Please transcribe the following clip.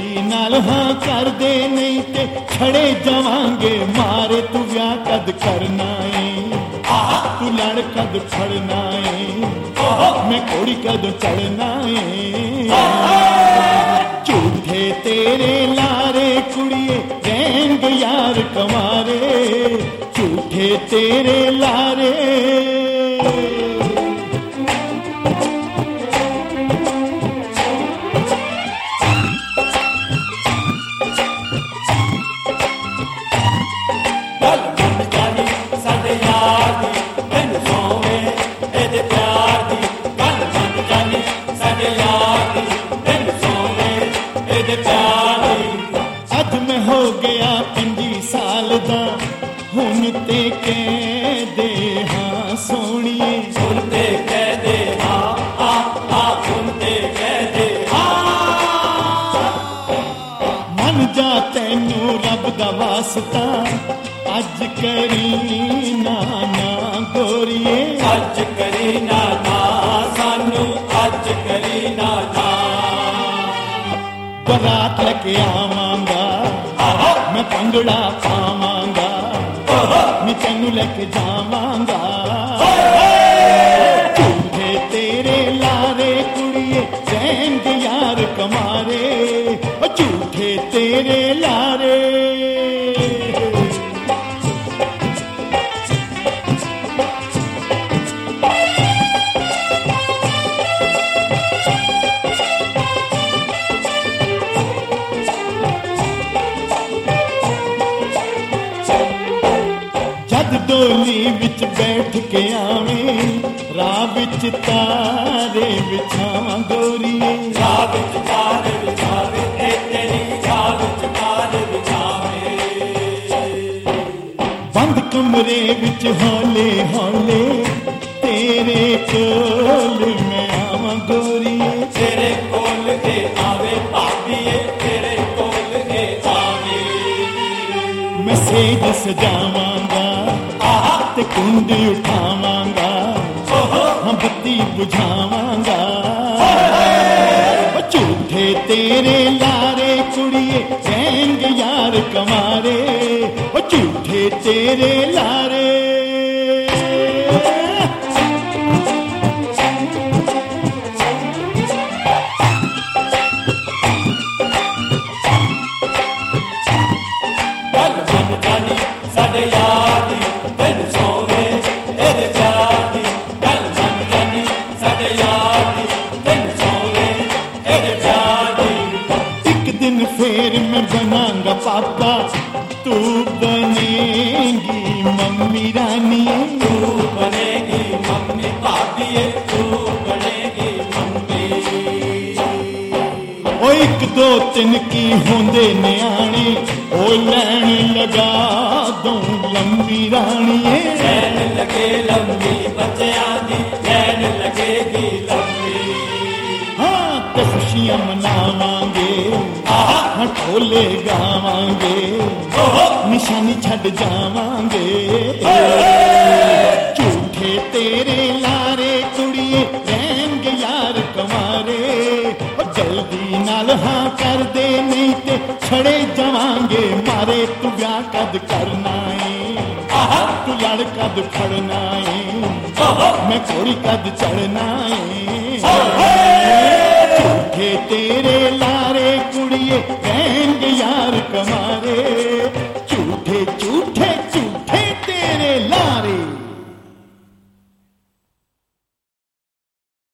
जल्दी नाल हाँ कर दे नहीं ते छड़े जावांगे मारे तू ब्याह कद करना है तू लड़ कद फड़ना है मैं घोड़ी कद चढ़ना है झूठे तेरे लारे कुड़िए रैंग यार कमारे झूठे तेरे लारे अज मैं हो गया 25 साल दा हुन ते कह दे हाँ सोनिए हुन ते कह दे हाँ हुन ते कह दे हाँ मन जा तैनू रब दा वास्ता अज करी ना गोरिए अज करी ना सानू अज करी ना बरात लेके आवांगा मैं भंगड़ा पावांगा मैं तेनू लेके जावांगा झूठे तेरे लारे कुड़िए रैंग यार कमारे झूठे तेरे लारे डोली विच बैठ के आवे राह विच तारे बिछावा गोरिए राह विच तारे बिछावे तेरी राह विच तारे बिछावे बंद कमरे विच हौले हौले तेरे कोल मैं आवा गोरिए तेरे कोल के आवे भाभीए तेरे कोल के आवे मैं सेज सजावांगा ते कुंडी उठावांगा हाँ बत्ती बुझावांगा झूठे तेरे लारे कुड़िए रैंग यार कमारे झूठे तेरे लारे फिर मैं बनाऊंगा पापा तू बनेगी मम्मी रानी तू बनेगी मम्मी भाभी तू बनेगी मम्मी ओ एक दो तीन की होंदे न्याणे ओ लैन लगा दूं लंबी रानी लैन लगे लंबी बच्चियां दी लैन लगेगी लंबी हाँ ते खुशियां मनावांगे ढोले गावांगे निशानी छड़ जावांगे झूठे तेरे लारे कुड़िए रैंग यार कमारे जल्दी नाल हाँ कर दे नहीं ते छड़े जावांगे मारे तू ब्याह कद करना है तू लड़ कद फड़ना है मैं घोड़ी कद चढ़ना है झूठे तेरे लारे कुड़िए रैंग यार कमारे झूठे झूठे झूठे